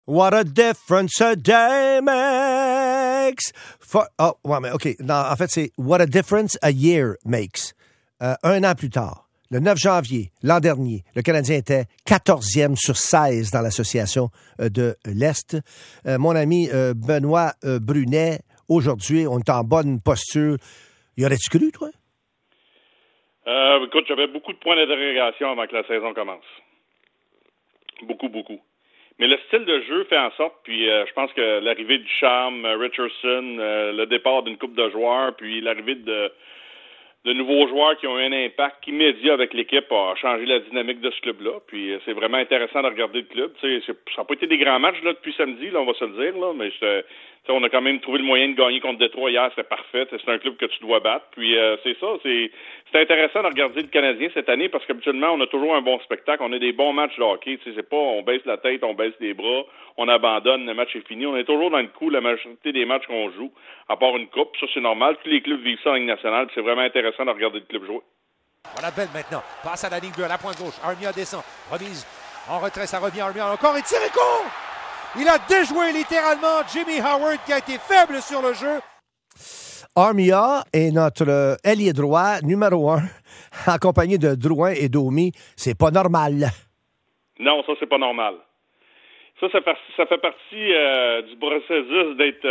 What a difference a day makes. Mais OK. Non, en fait, c'est What a difference a year makes. Un an plus tard, le 9 janvier, l'an dernier, le Canadien était 14e sur 16 dans l'association de l'Est. Mon ami Benoît Brunet, aujourd'hui, on est en bonne posture. Y aurais-tu cru, toi? Écoute, j'avais beaucoup de points d'interrogation avant que la saison commence. Beaucoup. Mais le style de jeu fait en sorte, puis je pense que l'arrivée du Charme, Richardson, le départ d'une couple de joueurs, puis l'arrivée de nouveaux joueurs qui ont eu un impact immédiat avec l'équipe a changé la dynamique de ce club-là. Puis c'est vraiment intéressant de regarder le club. Ça n'a pas été des grands matchs là, depuis samedi, là, on va se le dire, là, mais on a quand même trouvé le moyen de gagner contre Détroit hier, c'était parfait. C'est un club que tu dois battre. Puis c'est intéressant de regarder le Canadien cette année parce qu'habituellement, on a toujours un bon spectacle. On a des bons matchs de hockey. C'est pas on baisse la tête, on baisse les bras, on abandonne, le match est fini. On est toujours dans le coup la majorité des matchs qu'on joue, à part une coupe. Ça, c'est normal. Tous les clubs vivent ça en Ligue nationale. Puis c'est vraiment intéressant de regarder le club jouer. On appelle maintenant. Passe à la ligne bleue, à la pointe gauche. Armia descend. Remise en retrait. Ça revient. Armia encore. Et tiré court! Il a déjoué littéralement Jimmy Howard qui a été faible sur le jeu. Armia est notre ailier droit numéro 1, accompagné de Drouin et Domi. C'est pas normal. Non, ça, c'est pas normal. Ça fait partie du processus d'être...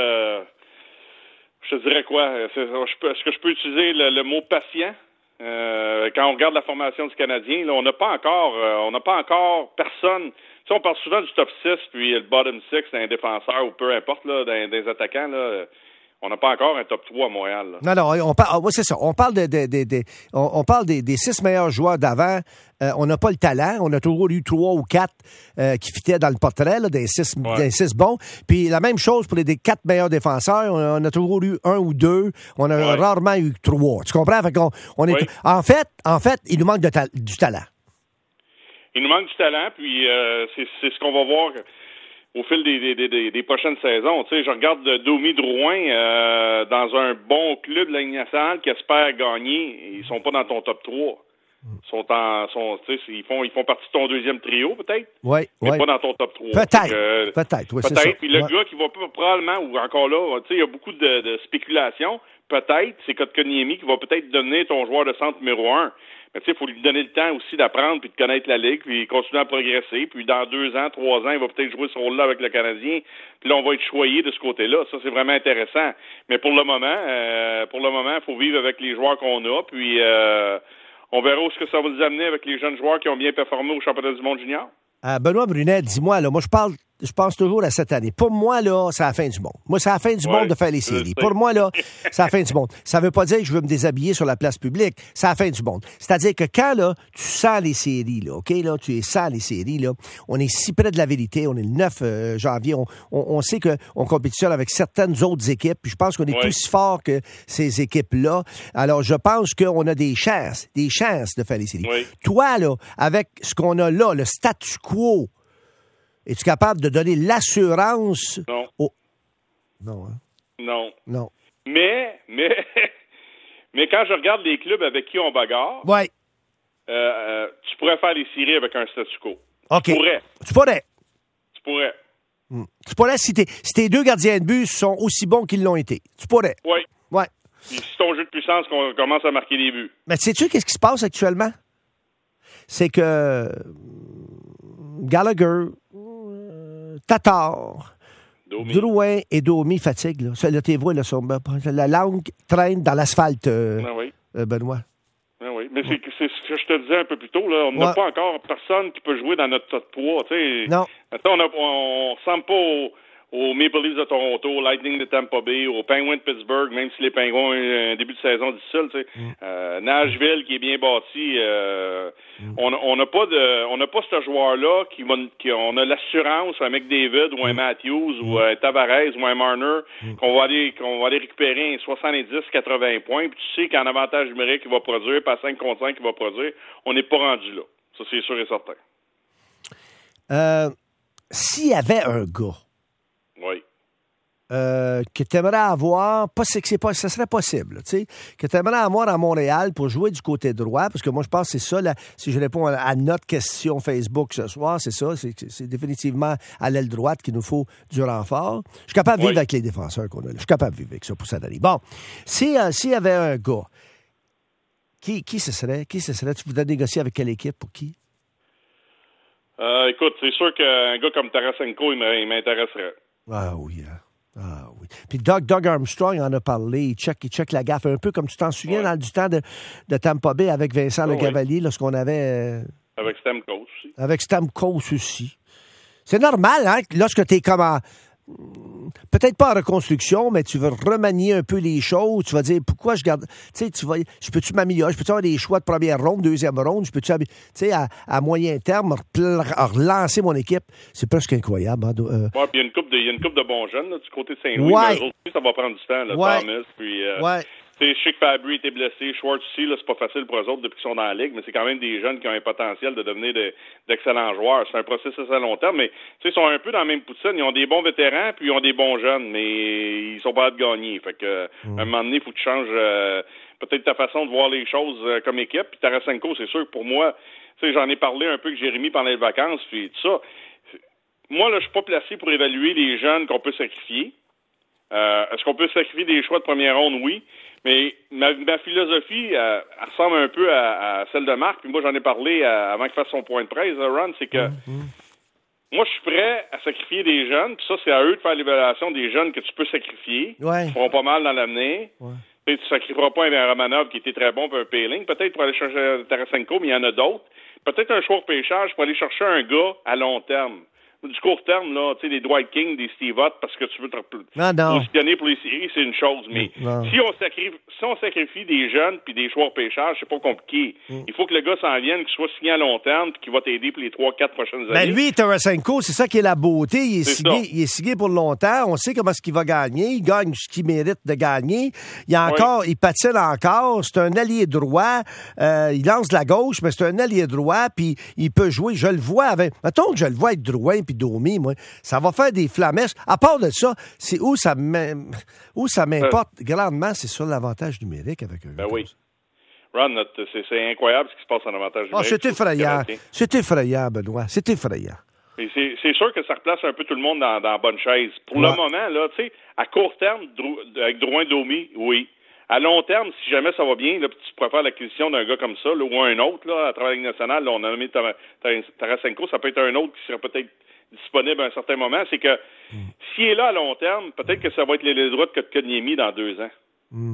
je te dirais quoi? Est-ce que je peux utiliser le mot patient? Quand on regarde la formation du Canadien, là, on n'a pas encore personne. Tu sais, on parle souvent du top 6 puis le bottom 6 d'un défenseur ou peu importe là, des attaquants. Là, on n'a pas encore un top 3 à Montréal. Là. Non, c'est ça. On parle on parle des 6 meilleurs joueurs d'avant. On n'a pas le talent. On a toujours eu 3 ou 4 qui fitaient dans le portrait là, des 6 bons. Puis la même chose pour les 4 meilleurs défenseurs. On a toujours eu 1 ou 2. On a rarement eu 3. Tu comprends? Fait on est... En fait, il nous manque du talent. Il nous manque du talent, puis c'est ce qu'on va voir au fil des prochaines saisons. Tu sais, je regarde Domi Drouin dans un bon club de la Ligue nationale qui espère gagner. Ils sont pas dans ton top 3. Ils font partie de ton deuxième trio, peut-être. Oui. Mais pas dans ton top 3. Peut-être, oui, c'est ça. Puis le gars qui va probablement, ou encore là, tu sais, il y a beaucoup de spéculations. Peut-être, c'est Kotkaniemi qui va peut-être devenir ton joueur de centre numéro 1. Mais tu sais, il faut lui donner le temps aussi d'apprendre puis de connaître la Ligue, puis continuer à progresser. Puis dans 2 ans, 3 ans, il va peut-être jouer ce rôle-là avec le Canadien. Puis là, on va être choyé de ce côté-là. Ça, c'est vraiment intéressant. Mais pour le moment, il faut vivre avec les joueurs qu'on a. Puis on verra où ce que ça va nous amener avec les jeunes joueurs qui ont bien performé au championnat du monde junior. Benoît Brunet, dis-moi, là, moi je pense toujours à cette année. Pour moi, là, c'est la fin du monde. Moi, c'est la fin du monde de faire les séries. Pour moi, là, c'est la fin du monde. Ça veut pas dire que je veux me déshabiller sur la place publique. C'est la fin du monde. C'est-à-dire que quand, là, tu sens les séries, là, OK, là, tu sens les séries, là, on est si près de la vérité. On est le 9 janvier. On sait qu'on compétitionne avec certaines autres équipes. Puis je pense qu'on est aussi fort que ces équipes-là. Alors, je pense qu'on a des chances de faire les séries. Oui. Toi, là, avec ce qu'on a là, le statu quo, es-tu capable de donner l'assurance? Non. Non, hein? Non. Mais quand je regarde les clubs avec qui on bagarre, tu pourrais faire les séries avec un statu quo. OK. Tu pourrais. Tu pourrais si tes 2 gardiens de but sont aussi bons qu'ils l'ont été. Tu pourrais. Oui. Ouais. Puis si ton jeu de puissance commence à marquer des buts. Mais sais-tu qu'est-ce qui se passe actuellement? C'est que Gallagher, Tatar, Drouin et Domi fatiguent. Là, tes voix, là, la langue traîne dans l'asphalte, Benoît. Oui, mais c'est ce que je te disais un peu plus tôt. Là, on n'a pas encore personne qui peut jouer dans notre top 3. Non. On ressemble pas aux Maple Leafs de Toronto, Lightning de Tampa Bay, aux Penguins de Pittsburgh, même si les Penguins ont un début de saison difficile. Nashville qui est bien bâti. On n'a pas ce joueur-là on a l'assurance, un McDavid ou un Matthews ou un Tavares ou un Marner qu'on va aller récupérer 70-80 points. Puis tu sais qu'en avantage numérique il va produire, pas 5 contre 5 il va produire. On n'est pas rendu là. Ça, c'est sûr et certain. S'il y avait un gars que tu aimerais avoir, ça serait possible, tu sais, que tu aimerais avoir à Montréal pour jouer du côté droit, parce que moi, je pense que c'est ça, là, si je réponds à notre question Facebook ce soir, c'est ça, c'est définitivement à l'aile droite qu'il nous faut du renfort. Je suis capable de vivre avec les défenseurs qu'on a là. Je suis capable de vivre avec ça pour cette année. Bon, s'il y avait un gars, qui ce serait? Qui ce serait? Tu voudrais négocier avec quelle équipe? Pour qui? Écoute, c'est sûr qu'un gars comme Tarasenko, il m'intéresserait. Ah oui, hein. Ah oui. Puis Doug Armstrong en a parlé. Il check la gaffe. Un peu comme tu t'en souviens dans du temps de Tampa Bay avec Vincent Legavalier, lorsqu'on avait... Avec Stamkos aussi. Avec Stamkos aussi. C'est normal, hein, lorsque tu es comme en... Peut-être pas en reconstruction, mais tu veux remanier un peu les choses. Tu vas dire, pourquoi je garde... Tu sais, je peux-tu m'améliorer? Je peux-tu avoir des choix de première ronde, deuxième ronde? Je peux-tu, tu sais, à moyen terme, relancer mon équipe? C'est presque incroyable. Hein? Ouais, puis il y a une couple de bons jeunes là, du côté de Saint-Louis. Mais eux aussi, ça va prendre du temps. Là, Thomas, puis... Je sais que Fabry était blessé, Schwartz aussi, là, c'est pas facile pour eux autres depuis qu'ils sont dans la Ligue, mais c'est quand même des jeunes qui ont un potentiel de devenir d'excellents joueurs. C'est un processus à long terme, mais ils sont un peu dans la même poutine. Ils ont des bons vétérans, puis ils ont des bons jeunes, mais ils sont pas hâte de gagner. Fait que à un moment donné, il faut que tu changes peut-être ta façon de voir les choses comme équipe. Puis Tarasenko, c'est sûr que pour moi, j'en ai parlé un peu avec Jérémy pendant les vacances, puis tout ça. Moi, là, je suis pas placé pour évaluer les jeunes qu'on peut sacrifier. Est-ce qu'on peut sacrifier des choix de première ronde? Oui. Mais ma philosophie elle ressemble un peu à celle de Marc, puis moi j'en ai parlé avant qu'il fasse son point de presse, Ron, c'est que moi je suis prêt à sacrifier des jeunes, puis ça c'est à eux de faire l'évaluation des jeunes que tu peux sacrifier, qui feront pas mal dans l'avenir. Tu sacrifieras pas un Romanov qui était très bon pour un Payling, peut-être pour aller chercher Tarasenko, mais il y en a d'autres. Peut-être un choix de pêchage pour aller chercher un gars à long terme. Du court terme, là, tu sais, des Dwight King, des Steve Ott, parce que tu veux te positionner pour les séries, c'est une chose. Mais si on sacrifie des jeunes puis des choix de pêchage, c'est pas compliqué. Il faut que le gars s'en vienne, qu'il soit signé à long terme puis qu'il va t'aider pour les 3-4 prochaines années. Ben lui, Tarasenko, c'est ça qui est la beauté. Il est signé pour longtemps. On sait comment est-ce qu'il va gagner. Il gagne ce qu'il mérite de gagner. Il patine encore. C'est un allié droit. Il lance de la gauche, mais c'est un allié droit puis il peut jouer. Je le vois avec... Mettons que je le vois avec Drouin puis Domi, moi, ça va faire des flamèches. À part de ça, c'est où ça m'importe grandement, c'est sur l'avantage numérique avec eux. Ben oui. Ron, c'est incroyable ce qui se passe en avantage numérique. C'est effrayant. C'est effrayant, Benoît. C'est effrayant. Et c'est sûr que ça replace un peu tout le monde dans la bonne chaise. Pour le moment, là, tu sais, à court terme, avec Drouin Domi, oui. À long terme, si jamais ça va bien, là, tu pourrais faire l'acquisition d'un gars comme ça, là, ou un autre, là, à travers la Ligue nationale, là, on a nommé Tarasenko, ça peut être un autre qui serait peut-être disponible à un certain moment. C'est que s'il est là à long terme, peut-être que ça va être les droits de Kotkaniemi dans 2 ans.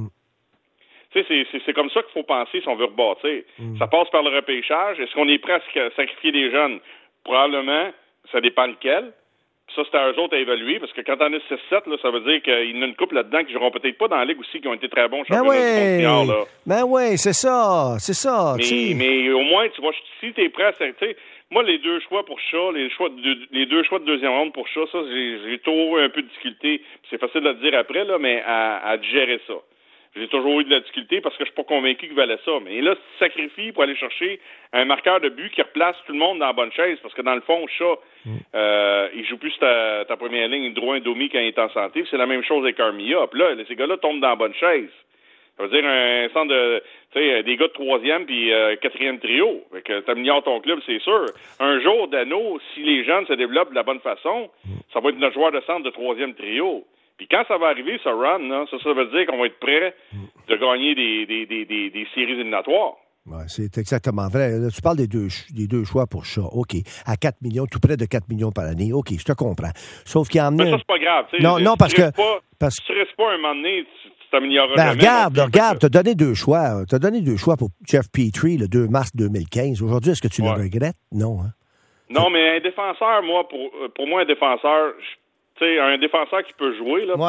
Tu sais, c'est comme ça qu'il faut penser si on veut rebâtir. Ça passe par le repêchage. Est-ce qu'on est prêt à sacrifier des jeunes? Probablement, ça dépend lequel. Ça, c'est à eux autres à évaluer, parce que quand on a 6-7, là, ça veut dire qu'il y en a une couple là-dedans qui joueront peut-être pas dans la Ligue aussi, qui ont été très bons championnats du monde là. Ben oui, c'est ça. Mais au moins, tu vois, si t'es prêt à... Tu sais, moi, les 2 choix pour Chat, les 2 choix de deuxième ronde pour Chat, ça, j'ai toujours eu un peu de difficulté. C'est facile de le dire après, là, mais à digérer ça. J'ai toujours eu de la difficulté parce que je suis pas convaincu qu'il valait ça. Mais là, si tu sacrifies pour aller chercher un marqueur de but qui replace tout le monde dans la bonne chaise, parce que dans le fond, Chat, il joue plus ta première ligne, Drouin, Domi quand il est en santé. C'est la même chose avec Armia. Puis là, ces gars-là tombent dans la bonne chaise. Ça veut dire un centre de, tu sais, des gars de 3e puis 4e trio. Fait que t'améliores ton club, c'est sûr. Un jour, Dano, si les jeunes se développent de la bonne façon, ça va être notre joueur de centre de 3e trio. Puis quand ça va arriver, ce run, là, ça veut dire qu'on va être prêt de gagner des séries éliminatoires. Ouais, c'est exactement vrai. Là, tu parles des deux choix pour Chat. OK. À 4 millions, tout près de 4 millions par année. OK, je te comprends. Sauf qu'il y en a... Mais ça, c'est pas grave. Non, parce que... Si tu restes pas un moment donné, tu t'amélioreras jamais. Regarde, t'as donné 2 choix. T'as donné 2 choix pour Jeff Petrie le 2 mars 2015. Aujourd'hui, est-ce que tu le regrettes? Non, hein? Non, mais un défenseur, moi, pour moi, un défenseur... Tu sais, un défenseur qui peut jouer, là,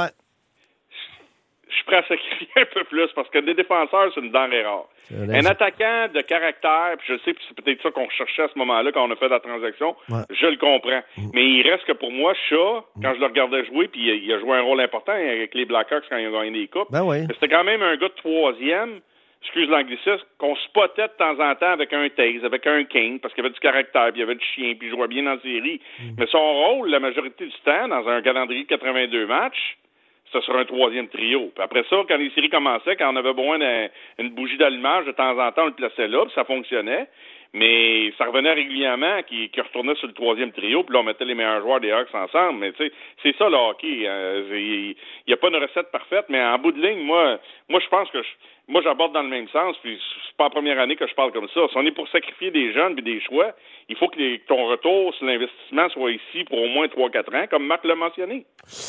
je suis prêt à sacrifier un peu plus parce que des défenseurs, c'est une denrée rare. Un attaquant de caractère, puis je sais que c'est peut-être ça qu'on cherchait à ce moment-là quand on a fait la transaction, je le comprends. Mais il reste que pour moi, Chat, quand je le regardais jouer, puis il a joué un rôle important avec les Blackhawks quand ils ont gagné les coupes, c'était quand même un gars de 3e, excuse l'anglicisme, qu'on spottait de temps en temps avec un Taze, avec un Kane, parce qu'il y avait du caractère, puis il y avait du chien, puis il jouait bien dans la série. Mais son rôle, la majorité du temps, dans un calendrier de 82 matchs, c'était sur un troisième trio. Puis après ça, quand les séries commençaient, quand on avait besoin d'une bougie d'allumage, de temps en temps, on le plaçait là, puis ça fonctionnait. Mais ça revenait régulièrement qui retournait sur le troisième trio, puis là, on mettait les meilleurs joueurs des Hawks ensemble. Mais tu sais, c'est ça le hockey. Il n'y a pas une recette parfaite, mais en bout de ligne, moi je pense que moi, j'aborde dans le même sens, puis c'est pas la première année que je parle comme ça. Si on est pour sacrifier des jeunes et des choix, il faut que ton retour sur l'investissement soit ici pour au moins 3-4 ans, comme Marc l'a mentionné.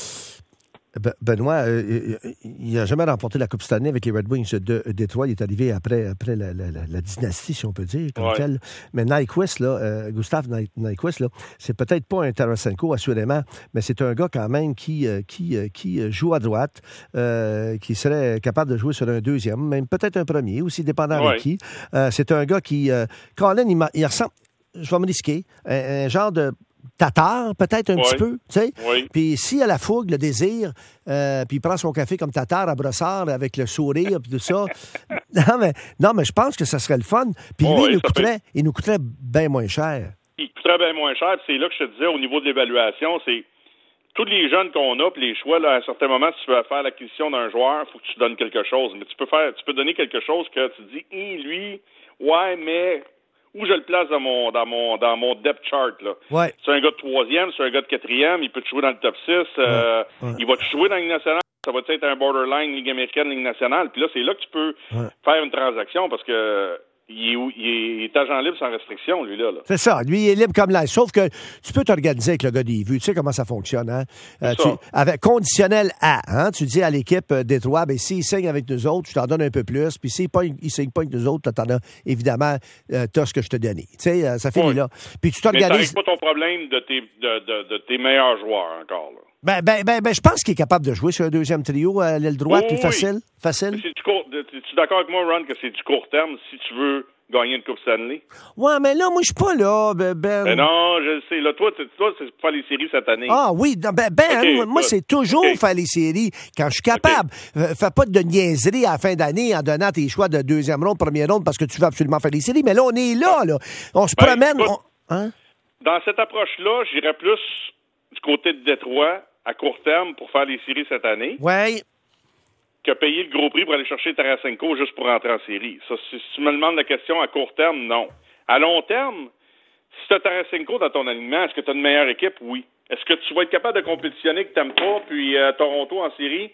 Benoît, il n'a jamais remporté la Coupe cette année avec les Red Wings de Détroit. Il est arrivé après la dynastie, si on peut dire, comme telle. Mais Nyquist, Gustav Nyquist, c'est peut-être pas un Tarasenko, assurément, mais c'est un gars quand même qui joue à droite, qui serait capable de jouer sur un deuxième, même peut-être un premier, aussi dépendant avec qui. C'est un gars qui... Colin, il ressemble, je vais me risquer, un genre de... Tatar, peut-être un petit peu, tu sais. Puis s'il a la fougue, le désir, puis il prend son café comme Tatar à Brossard avec le sourire puis tout ça. non, mais je pense que ça serait le fun. Puis lui, il nous coûterait bien moins cher. Il coûterait bien moins cher. Puis c'est là que je te disais, au niveau de l'évaluation, c'est tous les jeunes qu'on a, puis les choix, là, à un certain moment, si tu veux faire l'acquisition d'un joueur, il faut que tu donnes quelque chose. Mais tu peux donner quelque chose que tu dis, lui, mais... où je le place dans mon depth chart, là. Ouais. C'est un gars de troisième, c'est un gars de quatrième, il peut te jouer dans le top 6, il va te jouer dans la Ligue nationale, ça va être un borderline Ligue américaine, Ligue nationale, puis là, c'est là que tu peux faire une transaction, parce que il est agent libre sans restriction, lui, là. C'est ça. Lui, il est libre comme l'air. Sauf que tu peux t'organiser avec le gars des vues. Tu sais comment ça fonctionne, hein? Avec conditionnel à, hein? Tu dis à l'équipe Détroit, ben, s'il signe avec nous autres, je t'en donne un peu plus. Puis s'il ne signe pas avec nous autres, t'en as, évidemment, t'as ce que je te donnais. Tu sais, ça finit là. Puis tu t'organises. Mais ça règle pas ton problème de tes meilleurs joueurs, encore, là. Ben, je pense qu'il est capable de jouer sur un deuxième trio à l'aile droite, plus facile. Es-tu d'accord avec moi, Ron, que c'est du court terme si tu veux gagner une Coupe Stanley? Ouais, mais là, moi, je suis pas là, Ben. Ben non, je le sais. Là, toi, c'est pour faire les séries cette année. Ah oui, moi, c'est toujours faire les séries quand je suis capable. Fais pas de niaiserie à la fin d'année en donnant tes choix de deuxième ronde, première ronde, parce que tu veux absolument faire les séries. Mais là, on est là. On se promène. Hein? Dans cette approche-là, j'irais plus du côté de Détroit à court terme pour faire les séries cette année. Oui. Que payer le gros prix pour aller chercher Tarasenko juste pour rentrer en série. Ça, si tu me demandes la question à court terme, non. À long terme, si tu as Tarasenko dans ton alignement, est-ce que tu as une meilleure équipe? Oui. Est-ce que tu vas être capable de compétitionner que tu n'aimes pas, puis Toronto en série?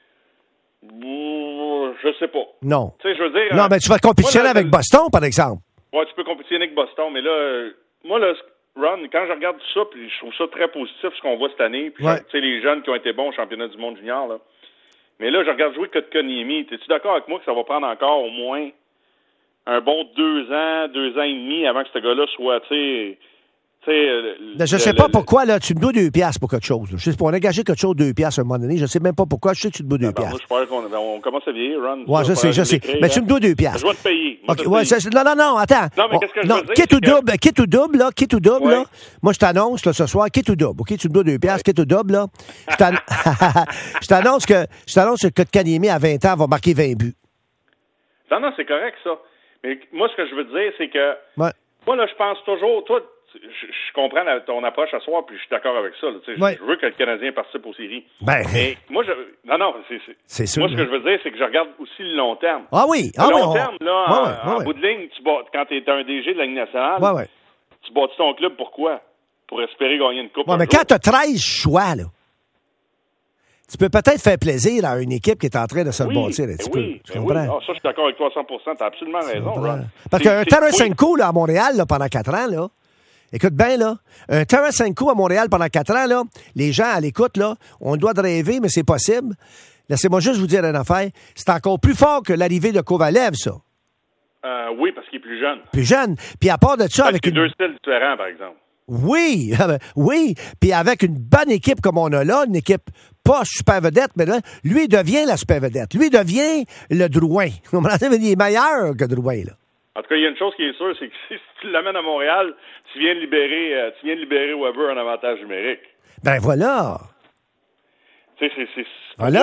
Je sais pas. Non. Tu sais, je veux dire... Non, mais tu vas compétitionner avec Boston, par exemple. Oui, tu peux compétitionner avec Boston, mais là, Ron, quand je regarde tout ça, puis je trouve ça très positif, ce qu'on voit cette année, puis tu sais, les jeunes qui ont été bons au championnat du monde junior, là. Mais là, je regarde jouer Kotkaniemi. Es-tu d'accord avec moi que ça va prendre encore au moins un bon 2 ans et demi avant que ce gars-là soit, je sais pas pourquoi, là, tu me dois 2 piastres pour quelque chose. Là. Je sais pas, on a engagé quelque chose 2 piastres à un moment donné. Je sais même pas pourquoi. Je sais que tu me dois 2 piastres. Moi, je pense qu'on commence à vieillir, Ron. Ouais, je sais. Mais tu me dois 2 piastres. Je vais te payer. Okay, non, attends. Non, mais qu'est-ce que je veux dire? Quitte ou double, là. Moi, je t'annonce, là, ce soir, quitte ou double. OK, tu me dois 2 piastres, quitte ou double, là. Je t'annonce que Kotkaniemi, à 20 ans, va marquer 20 buts. Non, c'est correct, ça. Mais moi, ce que je veux dire, c'est que... Ouais. Moi, là, je pense toujours... Toi, je comprends ton approche à soir, puis je suis d'accord avec ça. Je veux que le Canadien participe aux séries. Mais moi, c'est sûr. Moi, ce que je veux dire, c'est que je regarde aussi le long terme. Ah oui. Le long terme, là, en bout de ligne, quand tu es un DG de la Ligue nationale, tu bâtis ton club pourquoi? Pour espérer gagner une coupe. Mais quand tu as 13 choix, là, tu peux peut-être faire plaisir à une équipe qui est en train de se bâtir un petit peu. Tu comprends? Ça, je suis d'accord avec toi à 100%. Tu as absolument raison, Ron. Parce qu'un Tarasenko, là, à Montréal, là, pendant 4 ans, là, écoute bien, là, un Tarasenko à Montréal pendant 4 ans, là, les gens à l'écoute, là, on doit rêver, mais c'est possible. Laissez-moi juste vous dire une affaire. C'est encore plus fort que l'arrivée de Kovalev, ça. Oui, parce qu'il est plus jeune. Plus jeune. Puis à part de ça, avec deux styles différents, par exemple. Oui. Puis avec une bonne équipe comme on a là, une équipe pas super vedette, mais là, lui devient la super vedette. Lui devient le Drouin. Il est meilleur que Drouin, là. En tout cas, il y a une chose qui est sûre, c'est que si tu l'amènes à Montréal, tu viens de libérer Weber un avantage numérique. Ben voilà. Tu sais, c'est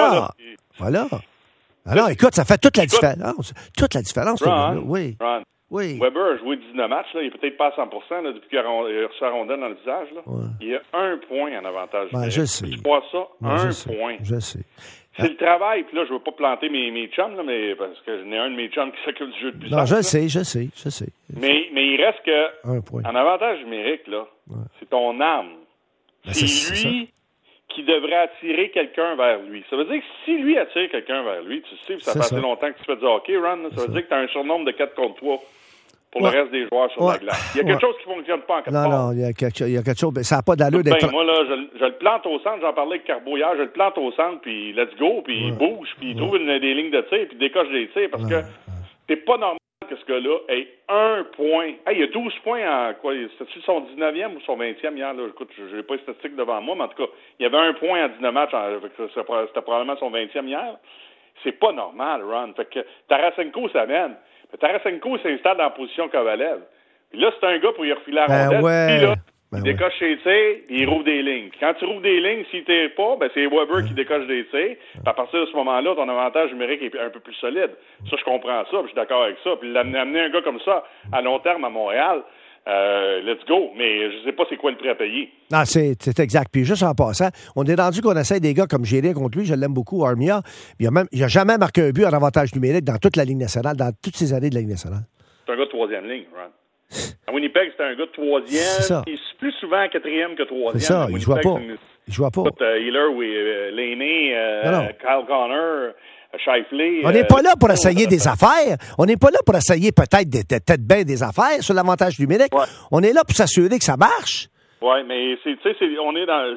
Voilà. Alors, écoute, ça fait toute la différence. Toute la différence. Ron, oui. Ron, Oui. Weber a joué 19 matchs, là. Il est peut-être pas à 100% là, depuis qu'il a reçu la rondelle dans le visage. Là. Ouais. Il y a 1 point en avantage. Je sais. Tu vois ça? Ben, 1 point. Je sais. C'est le travail. Puis là, je veux pas planter mes chums, là, mais parce que j'en ai un de mes chums qui s'occupe du jeu de puissance. Non, je sais. Mais il reste que, 1 point. en avantage numérique, là, c'est ton arme. Ben, c'est lui qui devrait attirer quelqu'un vers lui. Ça veut dire que si lui attire quelqu'un vers lui, tu sais, ça fait assez longtemps que tu fais du hockey, Ron, là, ça veut dire que tu as un surnombre de 4 contre 3 pour le reste des joueurs sur la glace. Il y a quelque chose qui ne fonctionne pas en quelque part. Non, il y a quelque chose. Ça n'a pas d'allure d'être... Moi, là, je le plante au centre. J'en parlais avec Carbo hier. Je le plante au centre, puis let's go, puis il bouge, puis il trouve des lignes de tir, puis il décoche des tirs, parce que c'est pas normal que ce gars-là ait 1 point. Hey, il y a 12 points en quoi? C'était-tu son 19e ou son 20e hier? Là? Écoute, je n'ai pas les statistiques devant moi, mais en tout cas, il y avait 1 point en 19 matchs. C'était probablement son 20e hier. C'est pas normal, Ron. Fait que Tarasenko s'amène. Tarasenko s'installe dans la position Kovalev. Puis là, c'est un gars pour y refiler la rondelle. Puis là, il décoche ses tirs, puis il rouvre des lignes. Puis quand tu rouvres des lignes, s'il ne tire pas, c'est Weber qui décoche des tirs. Puis à partir de ce moment-là, ton avantage numérique est un peu plus solide. Ça, je comprends ça, puis je suis d'accord avec ça. Puis amener un gars comme ça à long terme à Montréal, let's go. Mais je sais pas c'est quoi le prix à payer. Non, c'est exact. Puis juste en passant, on est rendu qu'on essaie des gars comme Géry contre lui. Je l'aime beaucoup, Armia. Il a jamais marqué un but en avantage numérique dans toute la Ligue nationale, dans toutes ces années de la Ligue nationale. C'est un gars de 3e ligne, Ron. À Winnipeg, c'était un gars de 3e. Il est plus souvent 4e que 3e. C'est ça, il ne jouait pas. Il jouait pas. Healer, oui, Laney, Kyle Connor, Scheifele. On n'est pas là pour essayer des affaires. On n'est pas là pour essayer peut-être peut-être bien des affaires sur l'avantage numérique. Ouais. On est là pour s'assurer que ça marche. Oui, mais on est dans...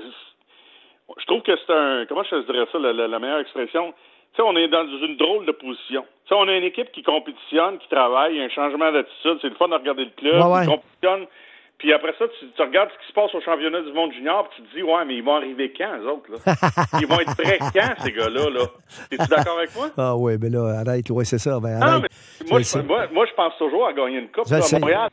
Je trouve que c'est un... Comment je dirais ça, la meilleure expression? Tu sais, on est dans une drôle de position. Tu sais, on a une équipe qui compétitionne, qui travaille, il y a un changement d'attitude, c'est le fun de regarder le club, qui compétitionne. Puis après ça, tu regardes ce qui se passe au championnat du monde junior, puis tu te dis, ouais, mais ils vont arriver quand, eux autres, là? Ils vont être prêts quand, ces gars-là, là? Es-tu d'accord avec moi? Ah oui, mais là, arrête, ouais, c'est ça. Ben, non, mais moi, je pense toujours à gagner une coupe, là, à Montréal.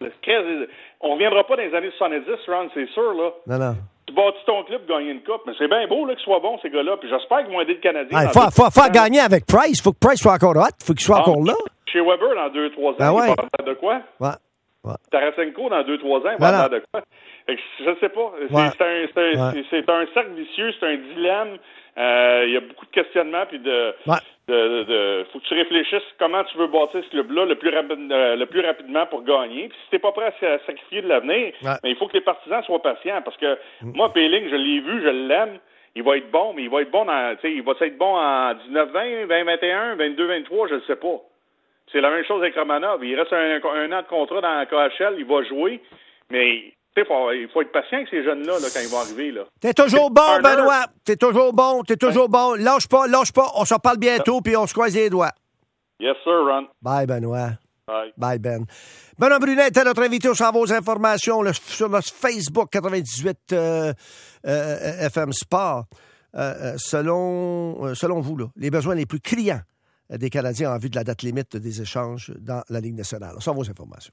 On reviendra pas dans les années 70, Ron, c'est sûr, là. Non. Tu bâtis ton club pour gagner une coupe, mais c'est bien beau là, qu'ils soient bons, ces gars-là, puis j'espère qu'ils vont aider le Canadien. Il faut gagner avec Price. Il faut que Price soit encore hot. Il faut qu'il soit encore là. Chez Weber, dans 2-3 ans, il va faire de quoi? Ouais. Tarasenko, dans 2-3 ans, il va faire de quoi? Je sais pas. C'est un cercle vicieux, c'est un dilemme. Il y a beaucoup de questionnements, puis faut que tu réfléchisses comment tu veux bâtir ce club-là le plus rapidement pour gagner. Puis si t'es pas prêt à sacrifier de l'avenir, il faut que les partisans soient patients. Parce que moi, Péling, je l'ai vu, je l'aime. Il va être bon, mais il va être bon être bon en 19-20, 20-21, 22-23, je ne sais pas. C'est la même chose avec Romanov. Il reste un an de contrat dans la KHL, il va jouer, mais il faut être patient avec ces jeunes-là quand ils vont arriver. Là. T'es toujours bon, Benoît. T'es toujours bon. Lâche pas. On se reparle bientôt, puis on se croise les doigts. Yes, sir, Ron. Bye, Benoît. Bye, Ben. Benoît Brunet était notre invité. On s'en va aux informations sur notre Facebook 98 FM Sport. Selon vous, là, les besoins les plus criants des Canadiens en vue de la date limite des échanges dans la Ligue nationale. On s'en va aux informations.